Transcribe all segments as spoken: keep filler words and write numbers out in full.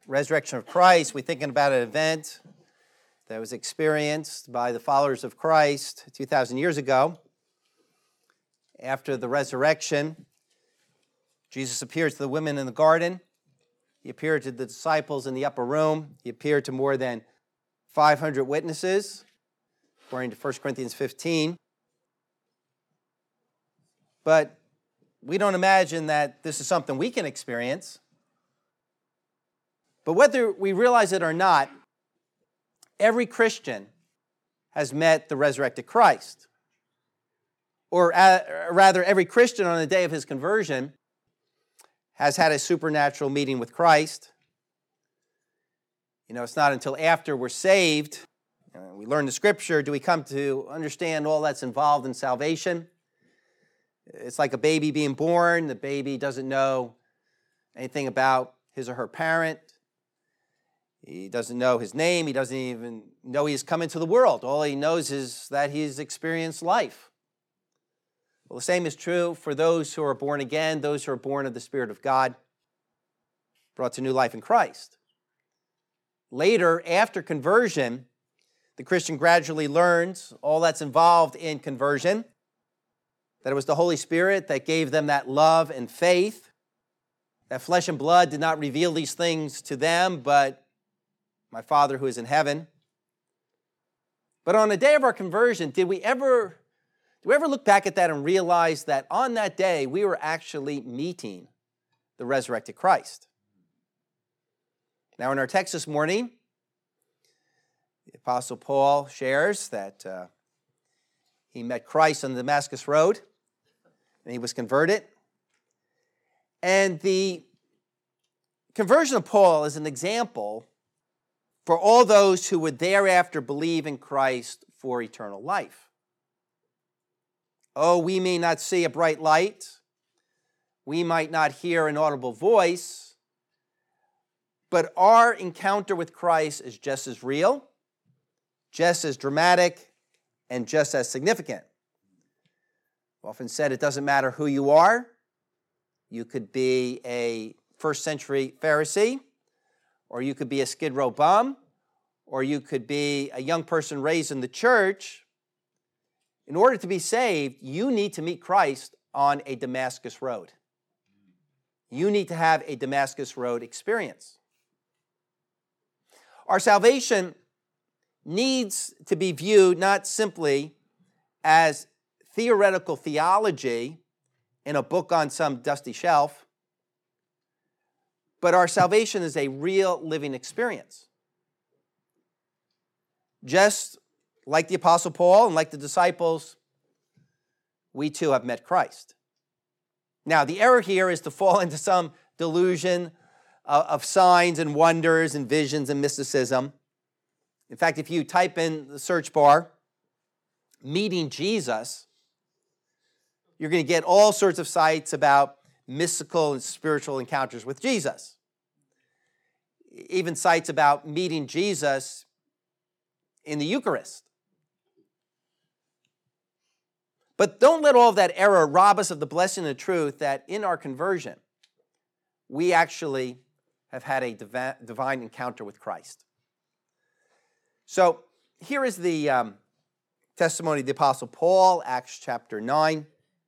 resurrection of Christ, we're thinking about an event that was experienced by the followers of Christ two thousand years ago. After the resurrection, Jesus appears to the women in the garden. He appeared to the disciples in the upper room. He appeared to more than five hundred witnesses, according to First Corinthians fifteen. But we don't imagine that this is something we can experience. But whether we realize it or not, every Christian has met the resurrected Christ. Or uh, rather, every Christian on the day of his conversion has had a supernatural meeting with Christ. You know, it's not until after we're saved, uh, we learn the Scripture, do we come to understand all that's involved in salvation. It's like a baby being born. The baby doesn't know anything about his or her parent. He doesn't know his name. He doesn't even know he's come into the world. All he knows is that he's experienced life. Well, the same is true for those who are born again, those who are born of the Spirit of God, brought to new life in Christ. Later, after conversion, the Christian gradually learns all that's involved in conversion, that it was the Holy Spirit that gave them that love and faith, that flesh and blood did not reveal these things to them, but my Father who is in heaven. But on the day of our conversion, did we ever, did we ever look back at that and realize that on that day we were actually meeting the resurrected Christ? Now in our text this morning, the Apostle Paul shares that uh, he met Christ on the Damascus Road, and he was converted. And the conversion of Paul is an example for all those who would thereafter believe in Christ for eternal life. Oh, we may not see a bright light. We might not hear an audible voice. But our encounter with Christ is just as real, just as dramatic, and just as significant. I've often said it doesn't matter who you are. You could be a first century Pharisee, or you could be a Skid Row bum, or you could be a young person raised in the church. In order to be saved, you need to meet Christ on a Damascus Road. You need to have a Damascus Road experience. Our salvation needs to be viewed not simply as theoretical theology in a book on some dusty shelf, but our salvation is a real living experience. Just like the Apostle Paul and like the disciples, we too have met Christ. Now, the error here is to fall into some delusion of signs and wonders and visions and mysticism. In fact, if you type in the search bar, meeting Jesus, you're going to get all sorts of sites about mystical and spiritual encounters with Jesus. Even sites about meeting Jesus in the Eucharist. But don't let all of that error rob us of the blessing and the truth that in our conversion, we actually have had a divi- divine encounter with Christ. So here is the um, testimony of the Apostle Paul, Acts chapter nine.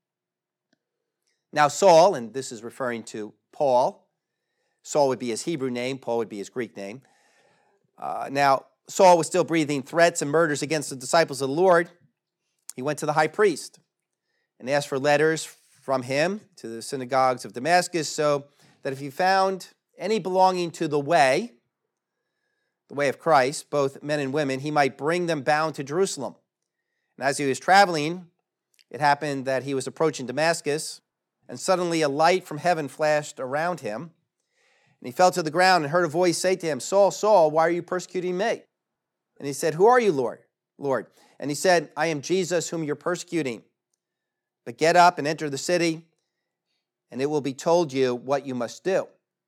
Now Saul, and this is referring to Paul, Saul would be his Hebrew name, Paul would be his Greek name. Uh, now Saul was still breathing threats and murders against the disciples of the Lord. He went to the high priest and asked for letters from him to the synagogues of Damascus, so that if he found any belonging to the way, the way of Christ, both men and women, he might bring them bound to Jerusalem. And as he was traveling, it happened that he was approaching Damascus, and suddenly a light from heaven flashed around him. And he fell to the ground and heard a voice say to him, "Saul, Saul, why are you persecuting me?" And he said, "Who are you, Lord? Lord?" And he said, "I am Jesus whom you're persecuting. But get up and enter the city, and it will be told you what you must do."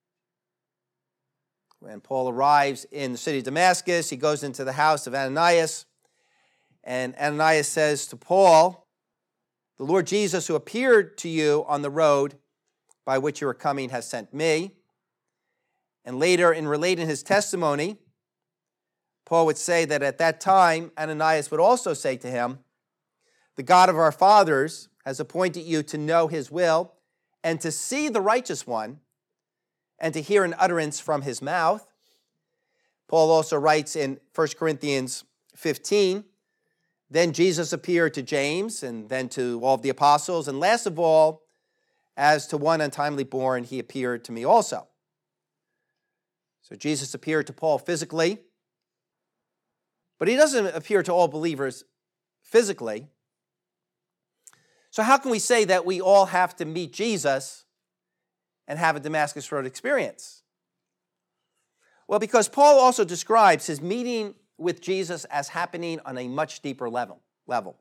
When Paul arrives in the city of Damascus, he goes into the house of Ananias, and Ananias says to Paul, "The Lord Jesus who appeared to you on the road by which you are coming has sent me." And later, in relating his testimony, Paul would say that at that time, Ananias would also say to him, "The God of our fathers has appointed you to know his will and to see the righteous one and to hear an utterance from his mouth." Paul also writes in First Corinthians fifteen, "Then Jesus appeared to James and then to all of the apostles, and last of all, as to one untimely born, he appeared to me also." So Jesus appeared to Paul physically, but he doesn't appear to all believers physically. So how can we say that we all have to meet Jesus and have a Damascus Road experience? Well, because Paul also describes his meeting with Jesus as happening on a much deeper level. level.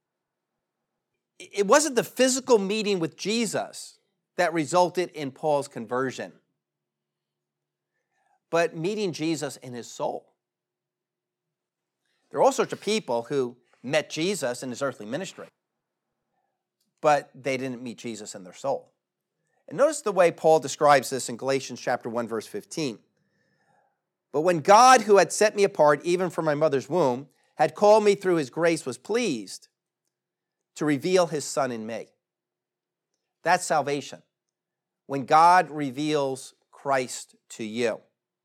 It wasn't the physical meeting with Jesus that resulted in Paul's conversion, but meeting Jesus in his soul. There are all sorts of people who met Jesus in his earthly ministry, but they didn't meet Jesus in their soul. And notice the way Paul describes this in Galatians chapter one, verse fifteen. "But when God, who had set me apart even from my mother's womb, had called me through his grace, was pleased to reveal his Son in me." That's salvation, when God reveals Christ to you.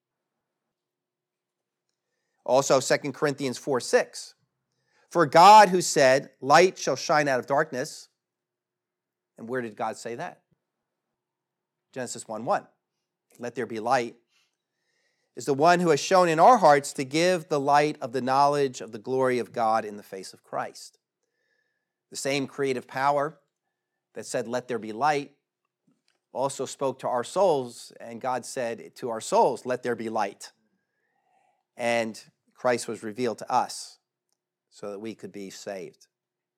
Also, Second Corinthians four six. "For God, who said, 'Light shall shine out of darkness,'" and where did God say that? Genesis one one. "Let there be light," is the one who has shown in our hearts to give the light of the knowledge of the glory of God in the face of Christ. The same creative power that said, "Let there be light," also spoke to our souls, and God said to our souls, "Let there be light." And Christ was revealed to us so that we could be saved.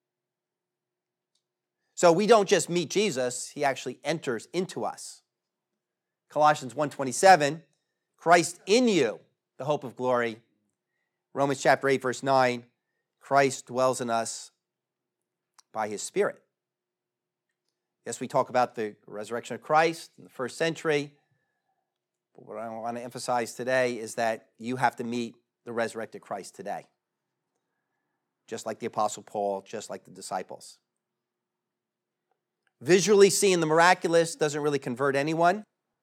So we don't just meet Jesus, he actually enters into us. Colossians one twenty-seven, "Christ in you, the hope of glory." Romans chapter eight, verse nine, "Christ dwells in us by his Spirit." Yes, we talk about the resurrection of Christ in the first century, but what I want to emphasize today is that you have to meet the resurrected Christ today, just like the Apostle Paul, just like the disciples. Visually seeing the miraculous doesn't really convert anyone.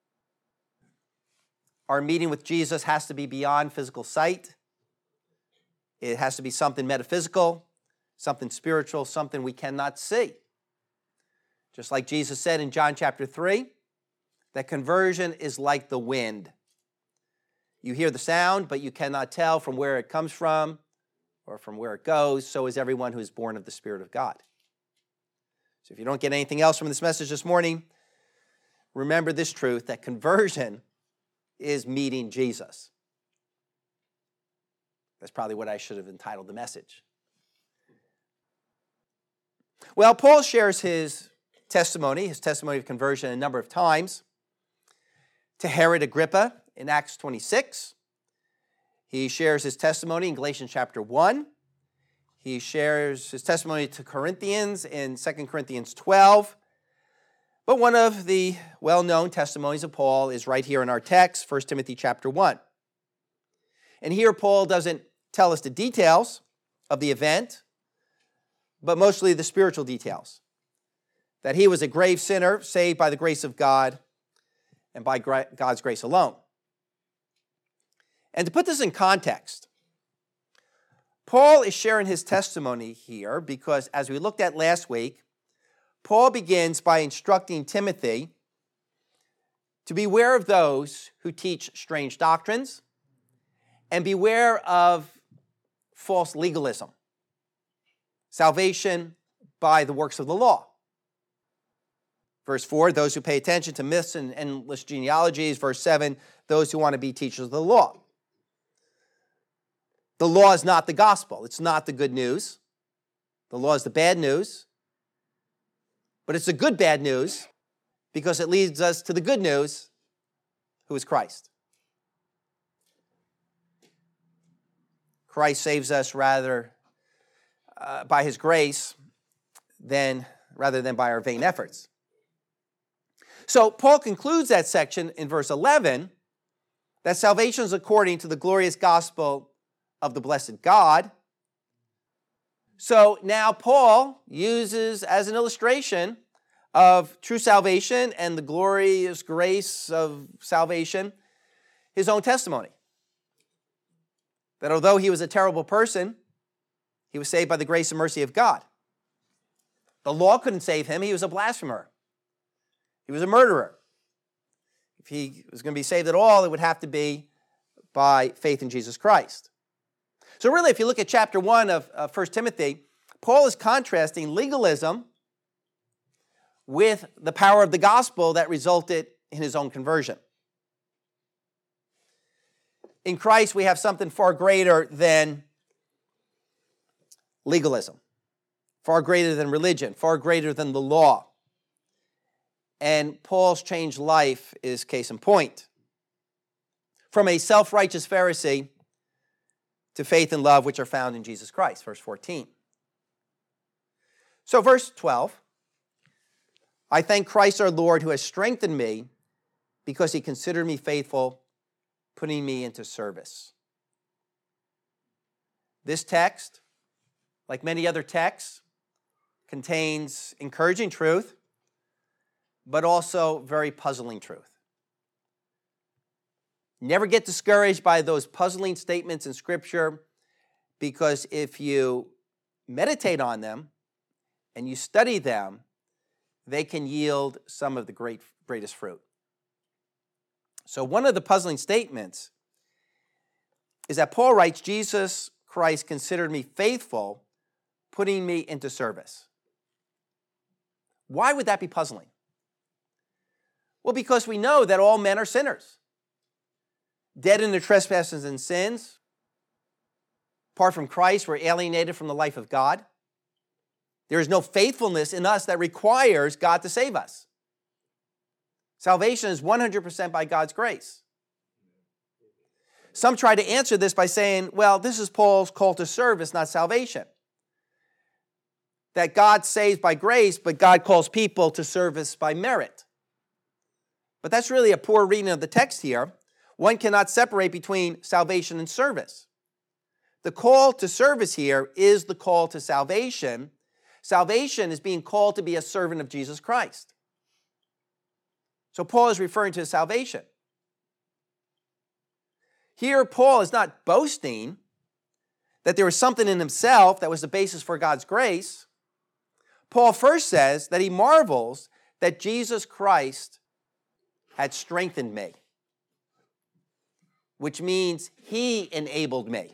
Our meeting with Jesus has to be beyond physical sight. It has to be something metaphysical, something spiritual, something we cannot see. Just like Jesus said in John chapter three, that conversion is like the wind. You hear the sound, but you cannot tell from where it comes from or from where it goes. So is everyone who is born of the Spirit of God. So if you don't get anything else from this message this morning, remember this truth, that conversion is meeting Jesus. That's probably what I should have entitled the message. Well, Paul shares his testimony, his testimony of conversion a number of times. To Herod Agrippa in Acts twenty-six. He shares his testimony in Galatians chapter one. He shares his testimony to Corinthians in Second Corinthians twelve. But one of the well-known testimonies of Paul is right here in our text, First Timothy chapter one. And here Paul doesn't tell us the details of the event, but mostly the spiritual details. That he was a grave sinner, saved by the grace of God and by God's grace alone. And to put this in context, Paul is sharing his testimony here because, as we looked at last week, Paul begins by instructing Timothy to beware of those who teach strange doctrines and beware of false legalism, salvation by the works of the law. Verse four, those who pay attention to myths and endless genealogies. Verse seven, those who want to be teachers of the law. The law is not the gospel. It's not the good news. The law is the bad news. But it's the good bad news because it leads us to the good news, who is Christ. Christ saves us rather uh, by his grace than rather than by our vain efforts. So Paul concludes that section in verse eleven that salvation is according to the glorious gospel of the blessed God. So now Paul uses as an illustration of true salvation and the glorious grace of salvation his own testimony. That although he was a terrible person, he was saved by the grace and mercy of God. The law couldn't save him. He was a blasphemer. He was a murderer. If he was going to be saved at all, it would have to be by faith in Jesus Christ. So really, if you look at chapter one of uh, First Timothy, Paul is contrasting legalism with the power of the gospel that resulted in his own conversion. In Christ, we have something far greater than legalism, far greater than religion, far greater than the law. And Paul's changed life is case in point. From a self-righteous Pharisee to faith and love which are found in Jesus Christ, verse fourteen. So verse twelve, I thank Christ our Lord who has strengthened me because he considered me faithful, putting me into service. This text, like many other texts, contains encouraging truth, but also very puzzling truth. Never get discouraged by those puzzling statements in Scripture, because if you meditate on them and you study them, they can yield some of the great, greatest fruit. So one of the puzzling statements is that Paul writes, Jesus Christ considered me faithful, putting me into service. Why would that be puzzling? Well, because we know that all men are sinners, dead in their trespasses and sins. Apart from Christ, we're alienated from the life of God. There is no faithfulness in us that requires God to save us. Salvation is one hundred percent by God's grace. Some try to answer this by saying, well, this is Paul's call to service, not salvation. That God saves by grace, but God calls people to service by merit. But that's really a poor reading of the text here. One cannot separate between salvation and service. The call to service here is the call to salvation. Salvation is being called to be a servant of Jesus Christ. So Paul is referring to salvation. Here, Paul is not boasting that there was something in himself that was the basis for God's grace. Paul first says that he marvels that Jesus Christ had strengthened me, which means he enabled me.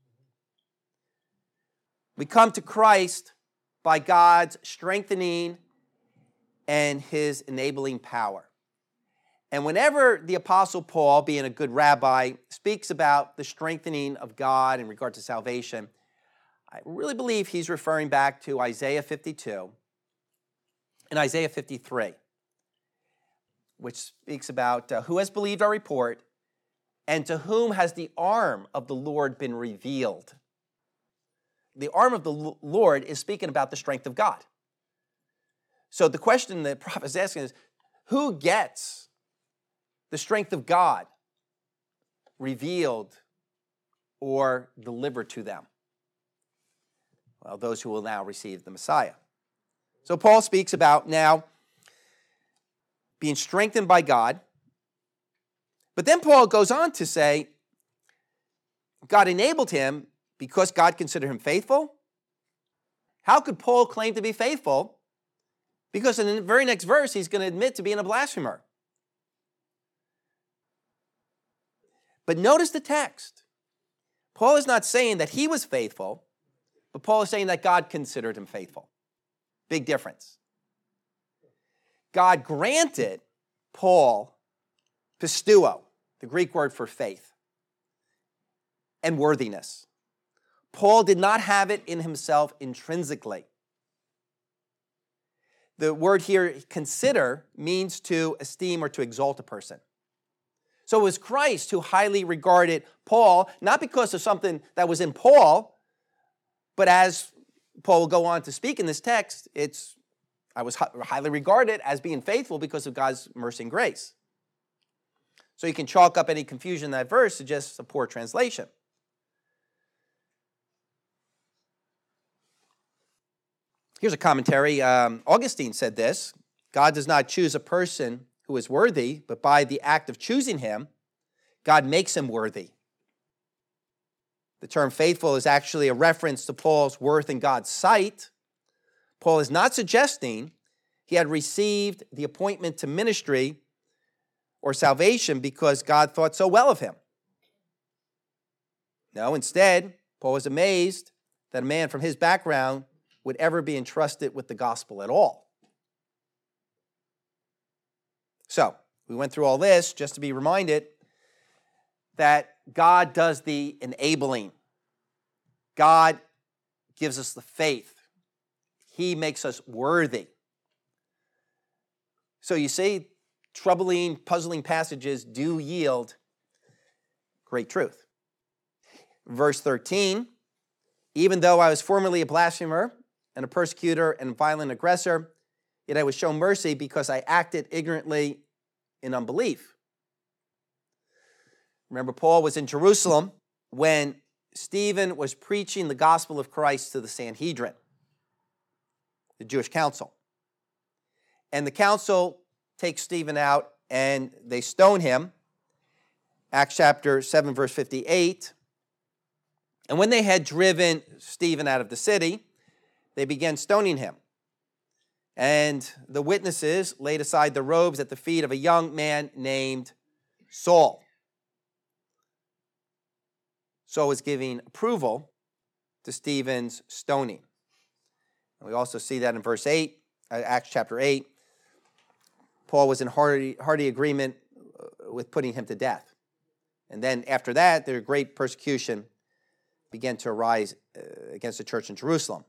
We come to Christ by God's strengthening and his enabling power. And whenever the Apostle Paul, being a good rabbi, speaks about the strengthening of God in regard to salvation, I really believe he's referring back to Isaiah fifty-two and Isaiah fifty-three, which speaks about uh, who has believed our report and to whom has the arm of the Lord been revealed. The arm of the Lord is speaking about the strength of God. So the question the prophet is asking is, who gets the strength of God revealed or delivered to them? Well, those who will now receive the Messiah. So Paul speaks about now being strengthened by God. But then Paul goes on to say, God enabled him because God considered him faithful. How could Paul claim to be faithful? Because in the very next verse, he's going to admit to being a blasphemer. But notice the text. Paul is not saying that he was faithful, but Paul is saying that God considered him faithful. Big difference. God granted Paul pisteuo, the Greek word for faith, and worthiness. Paul did not have it in himself intrinsically. The word here, consider, means to esteem or to exalt a person. So it was Christ who highly regarded Paul, not because of something that was in Paul, but as Paul will go on to speak in this text, it's, I was highly regarded as being faithful because of God's mercy and grace. So you can chalk up any confusion in that verse to just a poor translation. Here's a commentary. Um, Augustine said this: God does not choose a person who is worthy, but by the act of choosing him, God makes him worthy. The term faithful is actually a reference to Paul's worth in God's sight. Paul is not suggesting he had received the appointment to ministry or salvation because God thought so well of him. No, instead, Paul was amazed that a man from his background would ever be entrusted with the gospel at all. So, we went through all this just to be reminded that God does the enabling. God gives us the faith. He makes us worthy. So you see, troubling, puzzling passages do yield great truth. Verse thirteen, even though I was formerly a blasphemer and a persecutor and violent aggressor, yet I was shown mercy because I acted ignorantly in unbelief. Remember, Paul was in Jerusalem when Stephen was preaching the gospel of Christ to the Sanhedrin, the Jewish council. And the council takes Stephen out and they stone him. Acts chapter seven, verse fifty-eight. And when they had driven Stephen out of the city, they began stoning him. And the witnesses laid aside their robes at the feet of a young man named Saul. Saul was giving approval to Stephen's stoning. And we also see that in verse eight, Acts chapter eight. Paul was in hearty, hearty agreement with putting him to death. And then after that, their great persecution began to arise against the church in Jerusalem.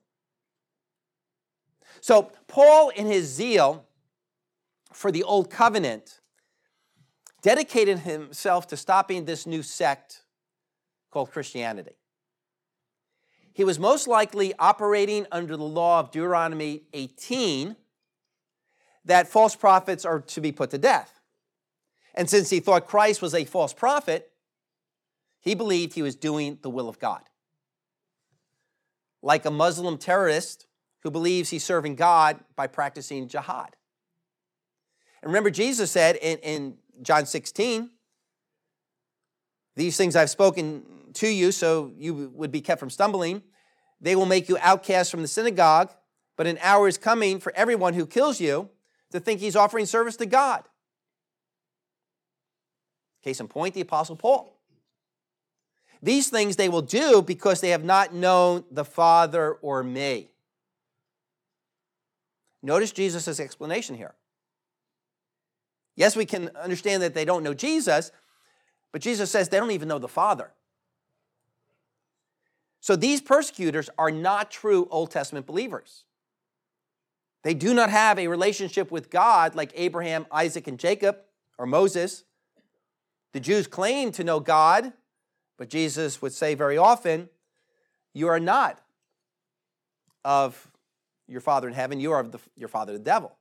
So Paul, in his zeal for the old covenant, dedicated himself to stopping this new sect called Christianity. He was most likely operating under the law of Deuteronomy eighteen, that false prophets are to be put to death. And since he thought Christ was a false prophet, he believed he was doing the will of God. Like a Muslim terrorist who believes he's serving God by practicing jihad. And remember, Jesus said in, in John sixteen, these things I've spoken to you so you would be kept from stumbling. They will make you outcasts from the synagogue, but an hour is coming for everyone who kills you to think he's offering service to God. Case in point, the Apostle Paul. These things they will do because they have not known the Father or me. Notice Jesus' explanation here. Yes, we can understand that they don't know Jesus, but Jesus says they don't even know the Father. So these persecutors are not true Old Testament believers. They do not have a relationship with God like Abraham, Isaac, and Jacob, or Moses. The Jews claim to know God, but Jesus would say very often, you are not of your Father in heaven, you are of the, your father the devil.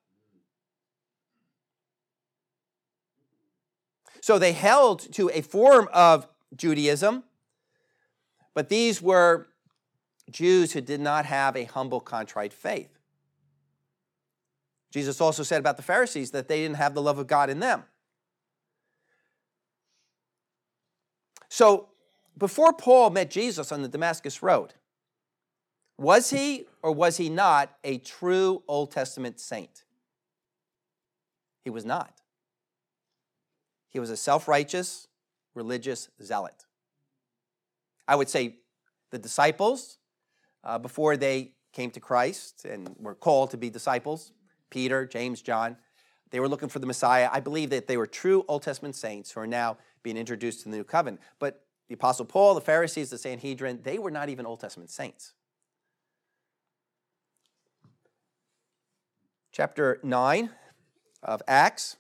So they held to a form of Judaism, but these were Jews who did not have a humble, contrite faith. Jesus also said about the Pharisees that they didn't have the love of God in them. So before Paul met Jesus on the Damascus Road, was he or was he not a true Old Testament saint? He was not. He was a self-righteous, religious zealot. I would say the disciples, uh, before they came to Christ and were called to be disciples, Peter, James, John, they were looking for the Messiah. I believe that they were true Old Testament saints who are now being introduced to the new covenant. But the Apostle Paul, the Pharisees, the Sanhedrin, they were not even Old Testament saints. Chapter nine of Acts.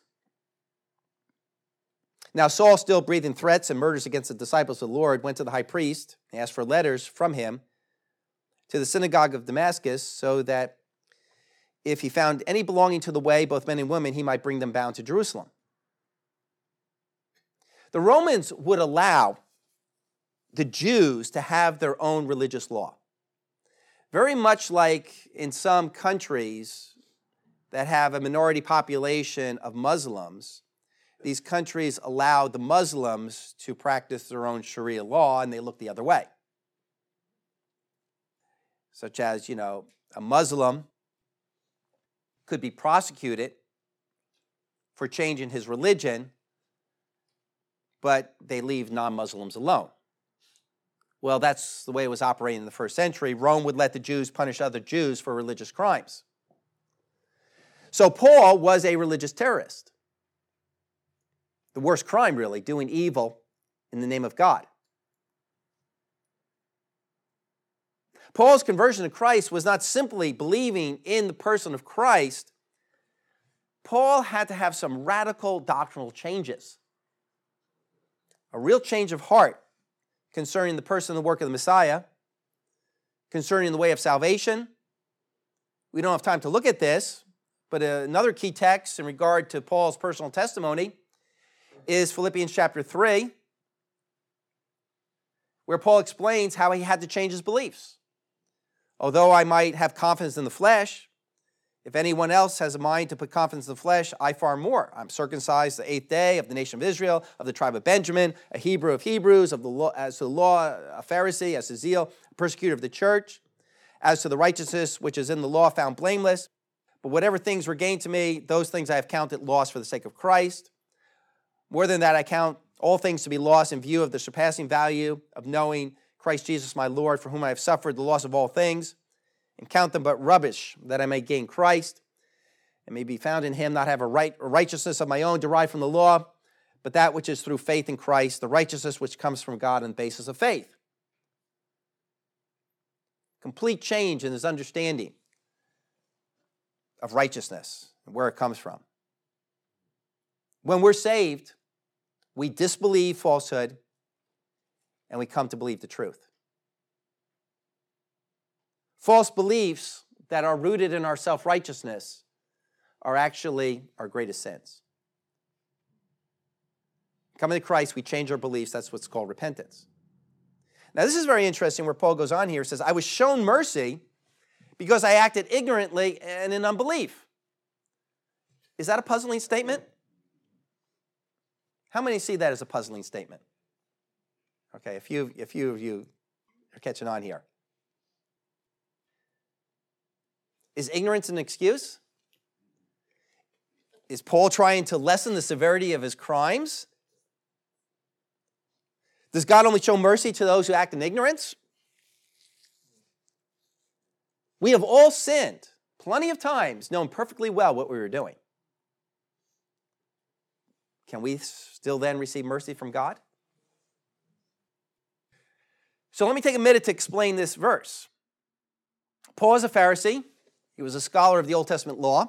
Now Saul, still breathing threats and murders against the disciples of the Lord, went to the high priest and asked for letters from him to the synagogue of Damascus, so that if he found any belonging to the way, both men and women, he might bring them bound to Jerusalem. The Romans would allow the Jews to have their own religious law. Very much like in some countries that have a minority population of Muslims, these countries allow the Muslims to practice their own Sharia law, and they look the other way. Such as, you know, a Muslim could be prosecuted for changing his religion, but they leave non-Muslims alone. Well, that's the way it was operating in the first century. Rome would let the Jews punish other Jews for religious crimes. So Paul was a religious terrorist. The worst crime, really, doing evil in the name of God. Paul's conversion to Christ was not simply believing in the person of Christ. Paul had to have some radical doctrinal changes. A real change of heart concerning the person and the work of the Messiah, concerning the way of salvation. We don't have time to look at this, but another key text in regard to Paul's personal testimony is Philippians chapter three, where Paul explains how he had to change his beliefs. Although I might have confidence in the flesh, if anyone else has a mind to put confidence in the flesh, I far more. I'm circumcised the eighth day of the nation of Israel, of the tribe of Benjamin, a Hebrew of Hebrews, of the law, as to the law, a Pharisee, as to zeal, a persecutor of the church, as to the righteousness which is in the law, found blameless. But whatever things were gained to me, those things I have counted loss for the sake of Christ. More than that, I count all things to be lost in view of the surpassing value of knowing Christ Jesus my Lord, for whom I have suffered the loss of all things, and count them but rubbish, that I may gain Christ, and may be found in him, not have a, right, a righteousness of my own derived from the law, but that which is through faith in Christ, the righteousness which comes from God on the basis of faith. Complete change in his understanding of righteousness and where it comes from. When we're saved, we disbelieve falsehood and we come to believe the truth. False beliefs that are rooted in our self-righteousness are actually our greatest sins. Coming to Christ, we change our beliefs. That's what's called repentance. Now, this is very interesting where Paul goes on here. He says, I was shown mercy because I acted ignorantly and in unbelief. Is that a puzzling statement? How many see that as a puzzling statement? Okay, a few, a few of you are catching on here. Is ignorance an excuse? Is Paul trying to lessen the severity of his crimes? Does God only show mercy to those who act in ignorance? We have all sinned plenty of times, known perfectly well what we were doing. Can we still then receive mercy from God? So let me take a minute to explain this verse. Paul is a Pharisee. He was a scholar of the Old Testament law.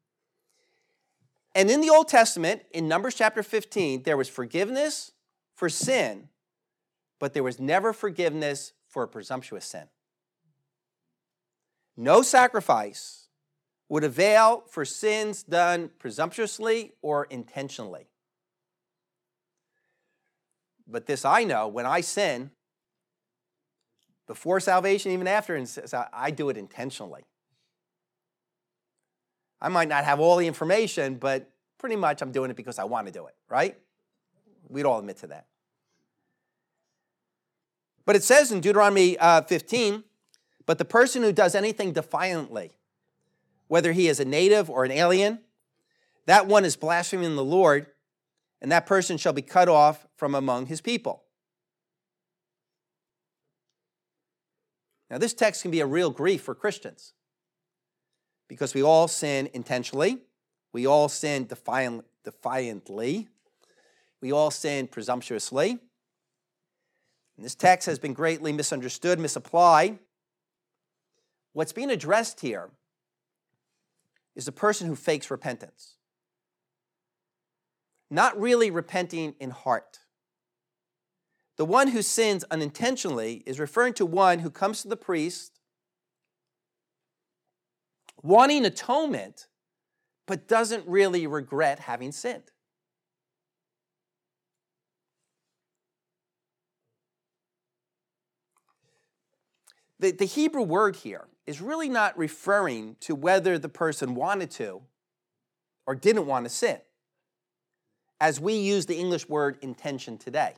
And in the Old Testament, in Numbers chapter fifteen, there was forgiveness for sin, but there was never forgiveness for a presumptuous sin. No sacrifice would avail for sins done presumptuously or intentionally. But this I know, when I sin, before salvation, even after, I do it intentionally. I might not have all the information, but pretty much I'm doing it because I want to do it, right? We'd all admit to that. But it says in Deuteronomy uh, fifteen, but the person who does anything defiantly, whether he is a native or an alien, that one is blaspheming the Lord, and that person shall be cut off from among his people. Now, this text can be a real grief for Christians because we all sin intentionally. We all sin defiant, defiantly. We all sin presumptuously. And this text has been greatly misunderstood, misapplied. What's being addressed here is the person who fakes repentance. Not really repenting in heart. The one who sins unintentionally is referring to one who comes to the priest wanting atonement, but doesn't really regret having sinned. The, the Hebrew word here is really not referring to whether the person wanted to or didn't want to sin, as we use the English word intention today.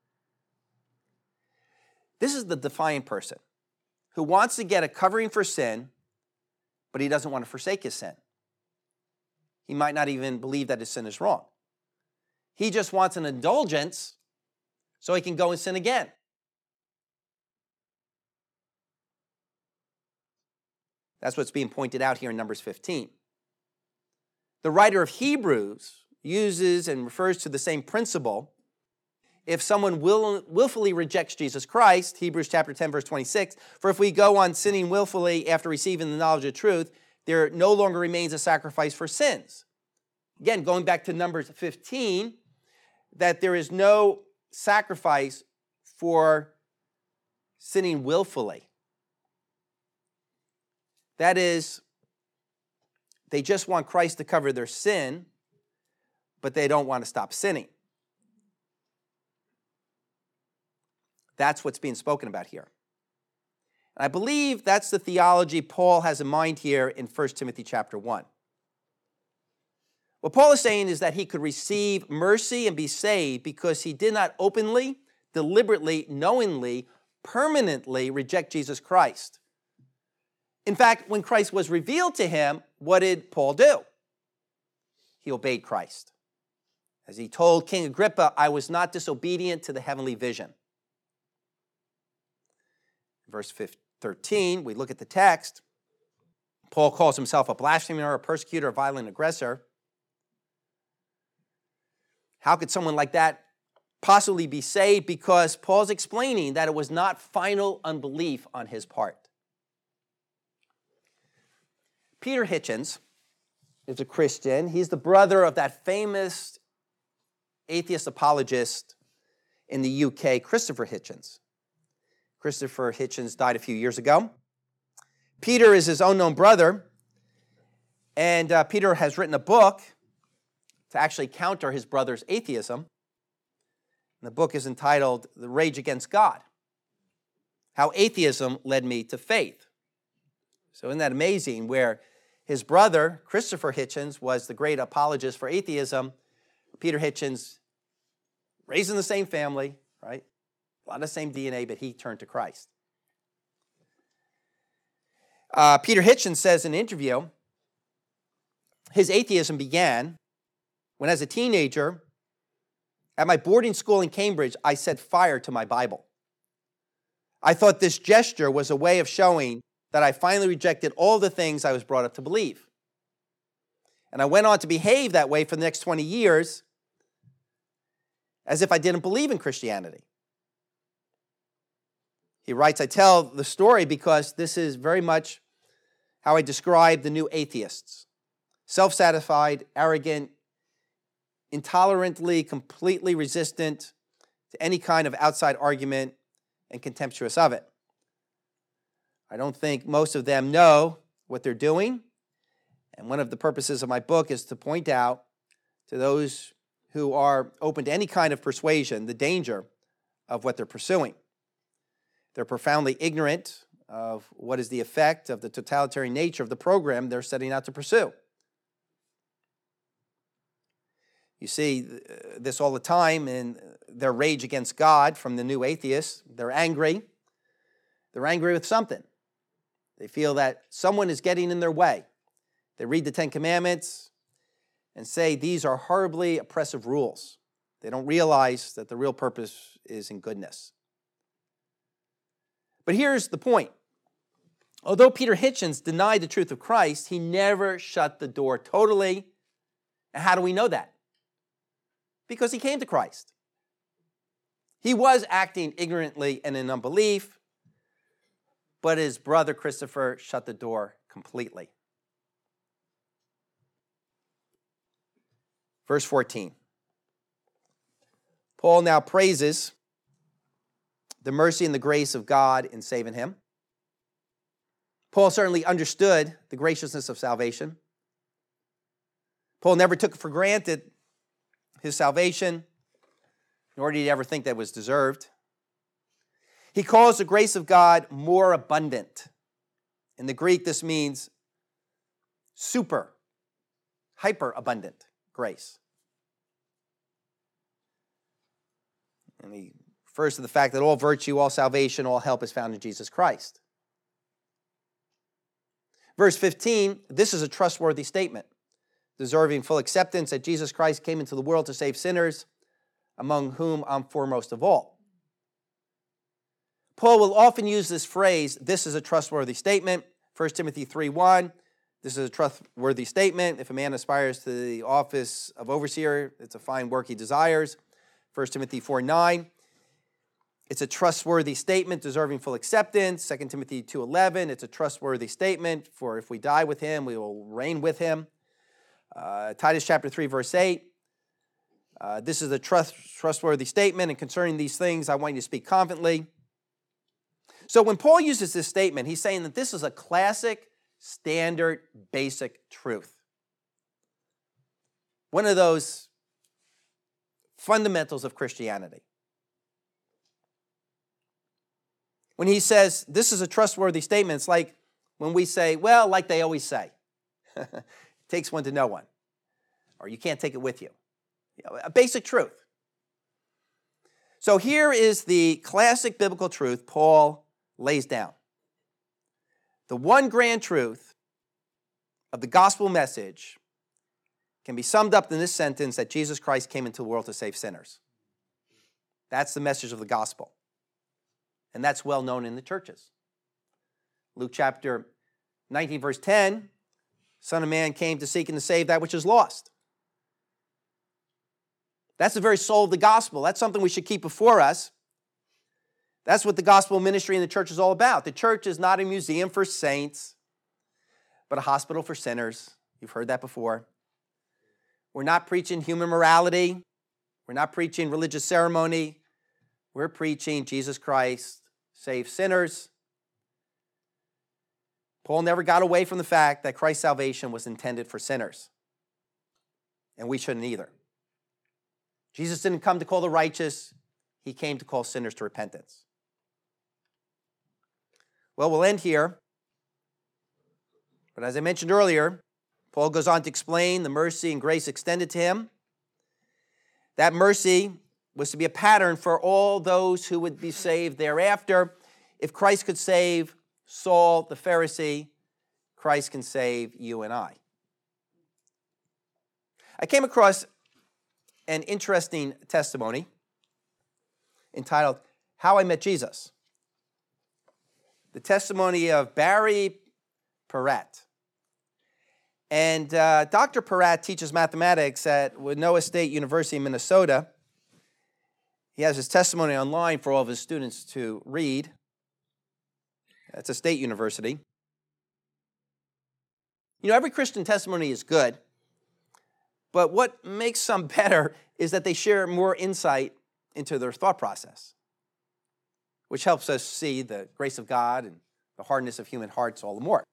This is the defiant person who wants to get a covering for sin, but he doesn't want to forsake his sin. He might not even believe that his sin is wrong. He just wants an indulgence so he can go and sin again. That's what's being pointed out here in Numbers fifteen. The writer of Hebrews uses and refers to the same principle. If someone will, willfully rejects Jesus Christ, Hebrews chapter ten, verse twenty-six, for if we go on sinning willfully after receiving the knowledge of truth, there no longer remains a sacrifice for sins. Again, going back to Numbers fifteen, that there is no sacrifice for sinning willfully. That is, they just want Christ to cover their sin, but they don't want to stop sinning. That's what's being spoken about here. And I believe that's the theology Paul has in mind here in First Timothy chapter one. What Paul is saying is that he could receive mercy and be saved because he did not openly, deliberately, knowingly, permanently reject Jesus Christ. In fact, when Christ was revealed to him, what did Paul do? He obeyed Christ. As he told King Agrippa, I was not disobedient to the heavenly vision. Verse thirteen, we look at the text. Paul calls himself a blasphemer, a persecutor, a violent aggressor. How could someone like that possibly be saved? Because Paul's explaining that it was not final unbelief on his part. Peter Hitchens is a Christian. He's the brother of that famous atheist apologist in the U K, Christopher Hitchens. Christopher Hitchens died a few years ago. Peter is his unknown brother, and uh, Peter has written a book to actually counter his brother's atheism. And the book is entitled The Rage Against God, How Atheism Led Me to Faith. So isn't that amazing, where his brother, Christopher Hitchens, was the great apologist for atheism. Peter Hitchens, raised in the same family, right? A lot of the same D N A, but he turned to Christ. Uh, Peter Hitchens says in an interview, his atheism began when, as a teenager, at my boarding school in Cambridge, I set fire to my Bible. I thought this gesture was a way of showing that I finally rejected all the things I was brought up to believe. And I went on to behave that way for the next twenty years as if I didn't believe in Christianity. He writes, I tell the story because this is very much how I describe the new atheists. Self-satisfied, arrogant, intolerantly, completely resistant to any kind of outside argument and contemptuous of it. I don't think most of them know what they're doing. And one of the purposes of my book is to point out to those who are open to any kind of persuasion the danger of what they're pursuing. They're profoundly ignorant of what is the effect of the totalitarian nature of the program they're setting out to pursue. You see this all the time in their rage against God from the new atheists. They're angry. They're angry with something. They feel that someone is getting in their way. They read the Ten Commandments and say these are horribly oppressive rules. They don't realize that the real purpose is in goodness. But here's the point. Although Peter Hitchens denied the truth of Christ, he never shut the door totally. And how do we know that? Because he came to Christ. He was acting ignorantly and in unbelief, but his brother Christopher shut the door completely. Verse fourteen. Paul now praises the mercy and the grace of God in saving him. Paul certainly understood the graciousness of salvation. Paul never took for granted his salvation, nor did he ever think that was deserved. He calls the grace of God more abundant. In the Greek, this means super, hyper abundant grace. And he refers to the fact that all virtue, all salvation, all help is found in Jesus Christ. Verse fifteen, this is a trustworthy statement, deserving full acceptance that Jesus Christ came into the world to save sinners, among whom I'm foremost of all. Paul will often use this phrase, this is a trustworthy statement. First Timothy three one, this is a trustworthy statement. If a man aspires to the office of overseer, it's a fine work he desires. First Timothy four nine, it's a trustworthy statement deserving full acceptance. Second Timothy two eleven, it's a trustworthy statement, for if we die with him, we will reign with him. Uh, Titus chapter three, verse eight, uh, this is a trust, trustworthy statement, and concerning these things, I want you to speak confidently. So when Paul uses this statement, he's saying that this is a classic, standard, basic truth. One of those fundamentals of Christianity. When he says, this is a trustworthy statement, it's like when we say, well, like they always say. It takes one to know one. Or you can't take it with you. You know, a basic truth. So here is the classic biblical truth Paul lays down. The one grand truth of the gospel message can be summed up in this sentence that Jesus Christ came into the world to save sinners. That's the message of the gospel. And that's well known in the churches. Luke chapter nineteen, verse ten, Son of Man came to seek and to save that which is lost. That's the very soul of the gospel. That's something we should keep before us. That's what the gospel ministry in the church is all about. The church is not a museum for saints, but a hospital for sinners. You've heard that before. We're not preaching human morality. We're not preaching religious ceremony. We're preaching Jesus Christ saves sinners. Paul never got away from the fact that Christ's salvation was intended for sinners. And we shouldn't either. Jesus didn't come to call the righteous. He came to call sinners to repentance. Well, we'll end here. But as I mentioned earlier, Paul goes on to explain the mercy and grace extended to him. That mercy was to be a pattern for all those who would be saved thereafter. If Christ could save Saul the Pharisee, Christ can save you and I. I came across an interesting testimony entitled, How I Met Jesus. The testimony of Barry Peratt. And uh, Doctor Peratt teaches mathematics at Winona State University in Minnesota. He has his testimony online for all of his students to read. It's a state university. You know, every Christian testimony is good, but what makes some better is that they share more insight into their thought process, which helps us see the grace of God and the hardness of human hearts all the more.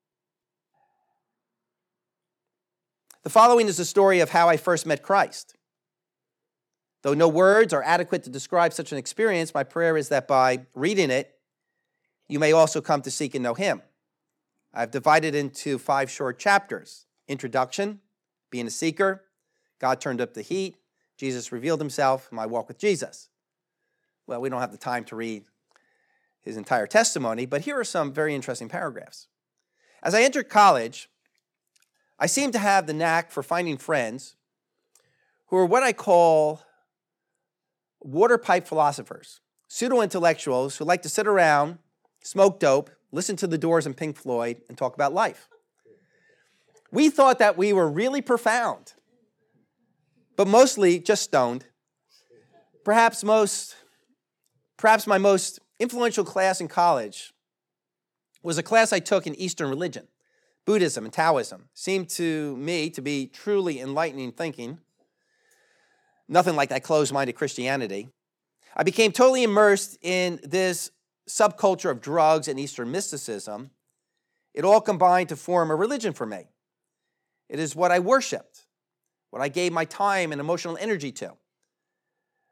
The following is the story of how I first met Christ. Though no words are adequate to describe such an experience, my prayer is that by reading it, you may also come to seek and know him. I've divided into five short chapters. Introduction, being a seeker, God turned up the heat, Jesus revealed himself, my walk with Jesus. Well, we don't have the time to read his entire testimony, but here are some very interesting paragraphs. As I entered college, I seemed to have the knack for finding friends who are what I call water pipe philosophers, pseudo-intellectuals who like to sit around, smoke dope, listen to the Doors and Pink Floyd, and talk about life. We thought that we were really profound, but mostly just stoned. Perhaps most, perhaps my most influential class in college was a class I took in Eastern religion. Buddhism and Taoism seemed to me to be truly enlightening thinking. Nothing like that closed-minded Christianity. I became totally immersed in this subculture of drugs and Eastern mysticism. It all combined to form a religion for me. It is what I worshiped, what I gave my time and emotional energy to.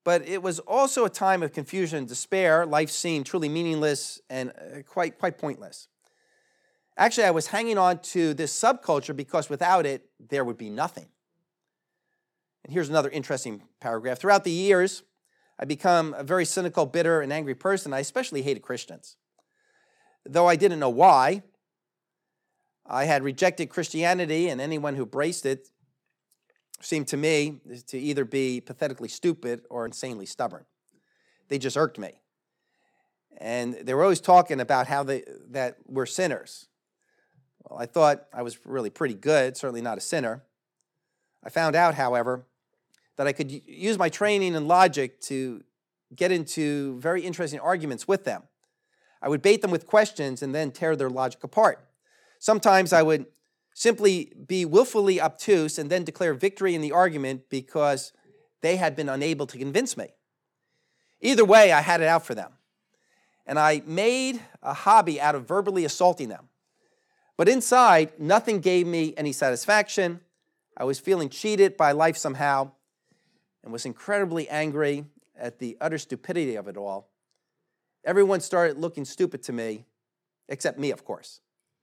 but it was also a time of confusion and despair. Life seemed truly meaningless and uh, quite, quite pointless. Actually, I was hanging on to this subculture because without it, there would be nothing. And here's another interesting paragraph. Throughout the years, I become a very cynical, bitter, and angry person. I especially hated Christians. Though I didn't know why, I had rejected Christianity, and anyone who embraced it seemed to me to either be pathetically stupid or insanely stubborn. They just irked me. And they were always talking about how they that we're sinners. Well, I thought I was really pretty good, certainly not a sinner. I found out, however, that I could use my training and logic to get into very interesting arguments with them. I would bait them with questions and then tear their logic apart. Sometimes I would simply be willfully obtuse and then declare victory in the argument because they had been unable to convince me. Either way, I had it out for them. And I made a hobby out of verbally assaulting them. But inside, nothing gave me any satisfaction. I was feeling cheated by life somehow and was incredibly angry at the utter stupidity of it all. Everyone started looking stupid to me, except me, of course.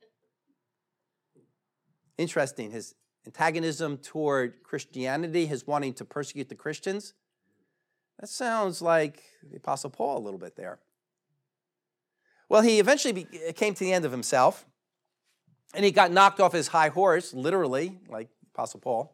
Interesting, his antagonism toward Christianity, his wanting to persecute the Christians. That sounds like the Apostle Paul a little bit there. Well, he eventually be, came to the end of himself, and he got knocked off his high horse, literally, like Apostle Paul.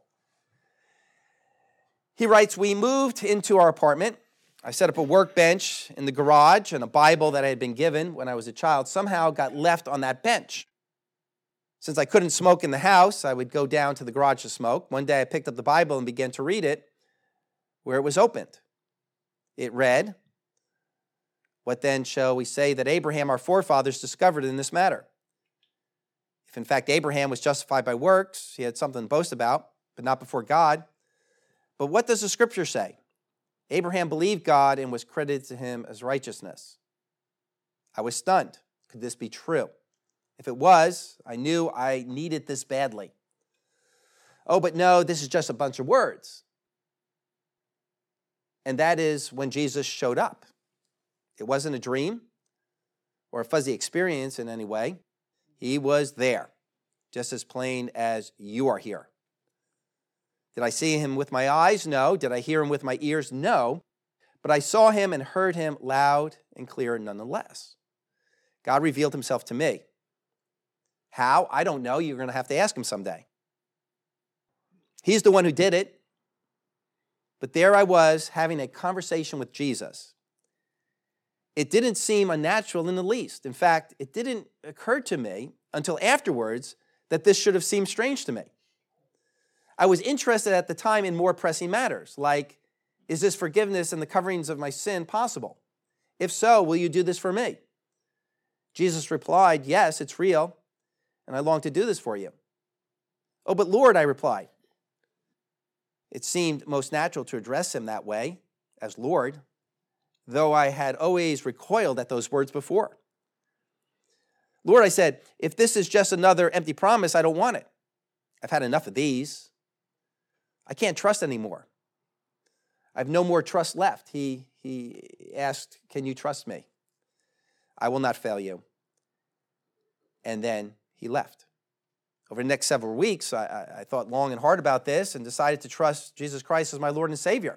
He writes, we moved into our apartment. I set up a workbench in the garage, and a Bible that I had been given when I was a child somehow got left on that bench. Since I couldn't smoke in the house, I would go down to the garage to smoke. One day I picked up the Bible and began to read it where it was opened. It read, what then shall we say that Abraham, our forefathers, discovered in this matter? If in fact Abraham was justified by works, he had something to boast about, but not before God. But what does the scripture say? Abraham believed God and was credited to him as righteousness. I was stunned. Could this be true? If it was, I knew I needed this badly. Oh, but no, this is just a bunch of words. And that is when Jesus showed up. It wasn't a dream or a fuzzy experience in any way. He was there, just as plain as you are here. Did I see him with my eyes? No. Did I hear him with my ears? No. But I saw him and heard him loud and clear nonetheless. God revealed himself to me. How? I don't know. You're going to have to ask him someday. He's the one who did it. But there I was having a conversation with Jesus. It didn't seem unnatural in the least. In fact, it didn't occur to me until afterwards that this should have seemed strange to me. I was interested at the time in more pressing matters, like, is this forgiveness and the coverings of my sin possible? If so, will you do this for me? Jesus replied, yes, it's real, and I long to do this for you. Oh, but Lord, I replied. It seemed most natural to address him that way, as Lord, though I had always recoiled at those words before. Lord, I said, if this is just another empty promise, I don't want it. I've had enough of these. I can't trust anymore. I have no more trust left. He, he asked, can you trust me? I will not fail you. And then he left. Over the next several weeks, I, I, I thought long and hard about this and decided to trust Jesus Christ as my Lord and Savior.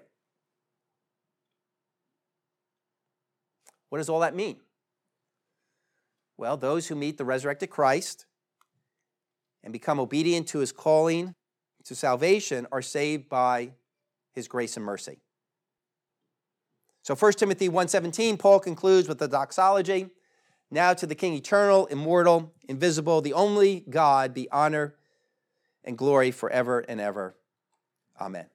What does all that mean? Well, those who meet the resurrected Christ and become obedient to his calling to salvation are saved by his grace and mercy. So First Timothy one seventeen, Paul concludes with the doxology. Now to the King eternal, immortal, invisible, the only God, be honor and glory forever and ever. Amen.